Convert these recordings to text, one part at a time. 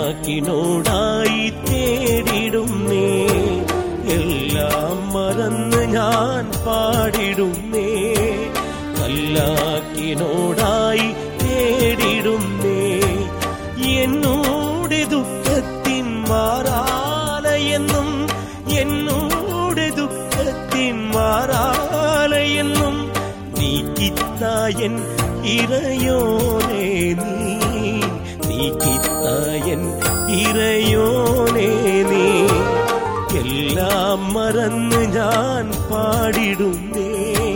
കല്ലാക്കിനോടായി തേടിടുന്നേ, എല്ലാം മറന്ന് ഞാൻ പാടിടുന്നേ. കല്ലാക്കിനോടായി തേടിടുന്നേ, എന്നോട് ദുഃഖത്തിൻ മാറാലയെന്നും, എന്നോട് ദുഃഖത്തിൻ മാറാലയെന്നും നീക്കിത്തായൻ ഇറയോനേ നീക്കിത്തായൻ ഇറയോനേ നീ. എല്ലാം മറന്ന് ഞാൻ പാടിടുന്നേ,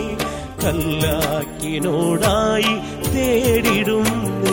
കല്ലാക്കിനോടായി തേടിടുന്നേ.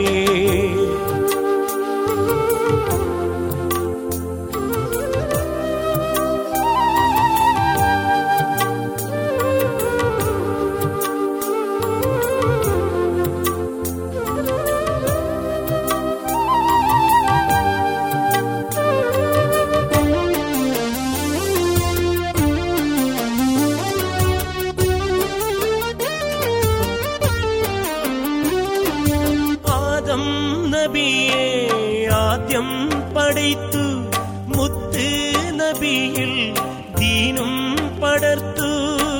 നബിയെ ആദ്യം പടയ്ത്തു, മുത്ത് നബിയിൽ ദീനും പടർത്തു.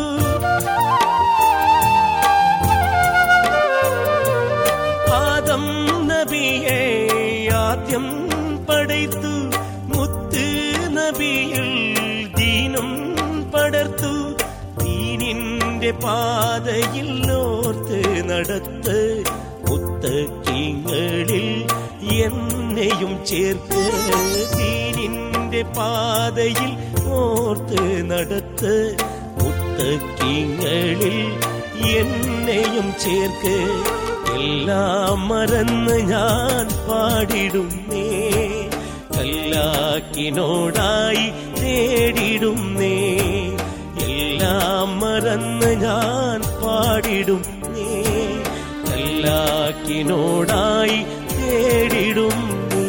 ആദം നബിയെ ആദ്യം പടയ്ത്തു, മുത്ത് നബിയിൽ ദീനും പടർത്തു. ദീനിന്റെ പാതയിൽ ഓർത്ത് നടത്ത്, മുത്തക്കിങ്ങളിൽ എന്നെയും ചേർത്ത്. ദീനിന്റെ പാതയിൽ ഓർത്ത് നടത്ത്, മുത്തക്കിങ്ങളിൽ എന്നെയും ചേർക്ക്. എല്ലാം മറന്ന് ഞാൻ പാടിടുന്നേ, കല്ലാക്കിനോടായി തേടിടുന്നേ. എല്ലാം മറന്ന് ഞാൻ പാടിടുന്നേ, കല്ലാക്കിനോടായി തേടിടുന്നേ.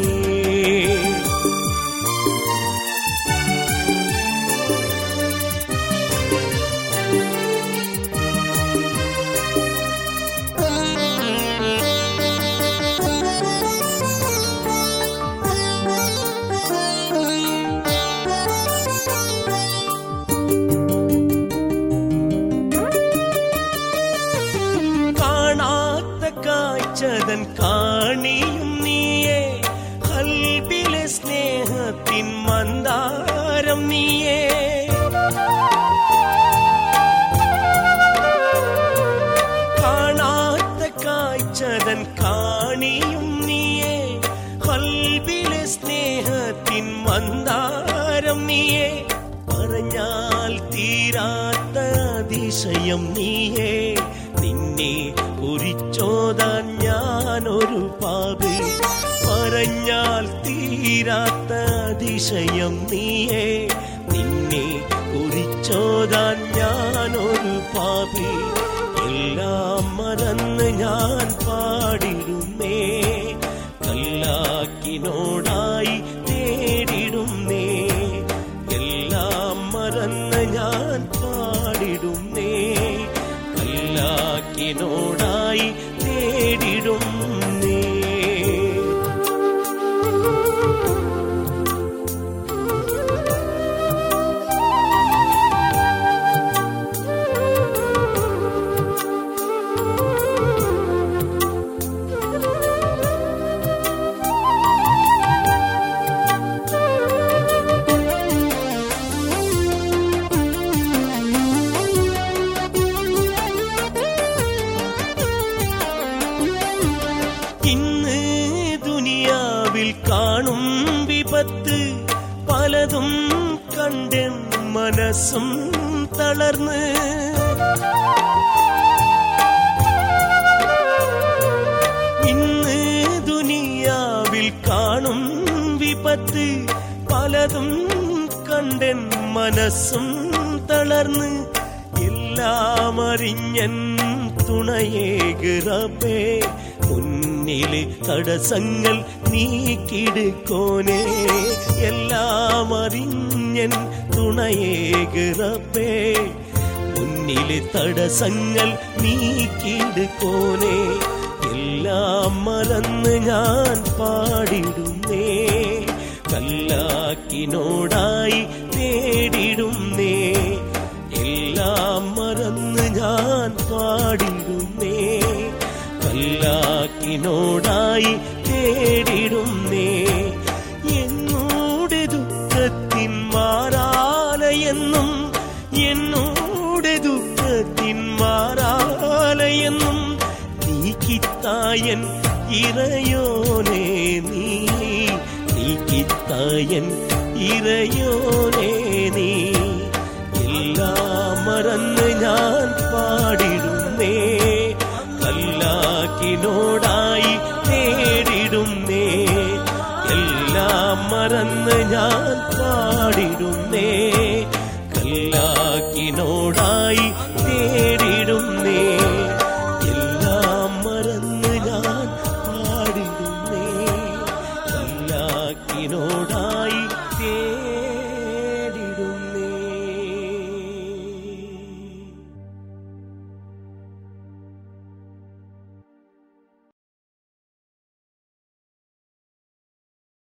കാഴ്ചതൻ കാണിയും നീയേ, കൽബിലെ സ്നേഹത്തിൻ മന്ദാരം നീയേ. കാണാത്ത കാഴ്ചതൻ കാണിയും നീയേ, കൽബിലെ സ്നേഹത്തിൻ മന്ദാരം നീയേ. പറഞ്ഞാൽ തീരാത്ത അതിശയം നീയേ, നിന്നെ കുറിച്ചോതാൻ ഞാനൊരു പാപി. പറഞ്ഞാൽ തീരാത്ത അതിശയം നീയേ, നിന്നെ കുറിച്ചോതാൻ ഞാനൊരു പാപി. എല്ലാം മറന്ന് ഞാൻ പാടിടുന്നേ, കല്ലാക്കിനോടായി തേടിടുന്നേ. എല്ലാം മറന്ന് ഞാൻ പാടിടുന്നേ, കല്ലാക്കിനോടായി തേടിടുന്നേ. കാണും വിപത്ത് പലതും കണ്ടെൻ മനസ്സും തളർന്ന്. ഇന്ന് ദുനിയാവിൽ കാണും വിപത്ത് പലതും കണ്ടെൻ മനസ്സും തളർന്ന്. എല്ലാം അറിഞ്ഞൻ തുണയേക് റബ്ബേ, മുന്നിലെ തടസ്സങ്ങൾ നീക്കിടുക്കോനേ. എല്ലാം അറിഞ്ഞൻ തുണയേക് റബ്ബേ, മുന്നിലെ തടസ്സങ്ങൾ നീക്കിടുക്കോനേ. എല്ലാം മറന്ന് ഞാൻ പാടിടുന്നേ, കല്ലാക്കിനോടായി തേടിടുന്നേ. എല്ലാം മറന്ന് ഞാൻ പാടിടുന്നേ, കല്ലാക്കിനോടായി തേടിടുന്നേ. എന്നോട് ദുഃഖത്തിൻ മാറാലയെന്നും, എന്നോട് ദുഃഖത്തിൻ മാറാലയെന്നും നീക്കിത്തായൻ ഇറയോനേ നീ, നീക്കിത്തായൻ ഇറയോനേ നീ. എല്ലാം മറന്ന് ഞാൻ പാടിടുന്നേ, കല്ലാക്കിനോടാ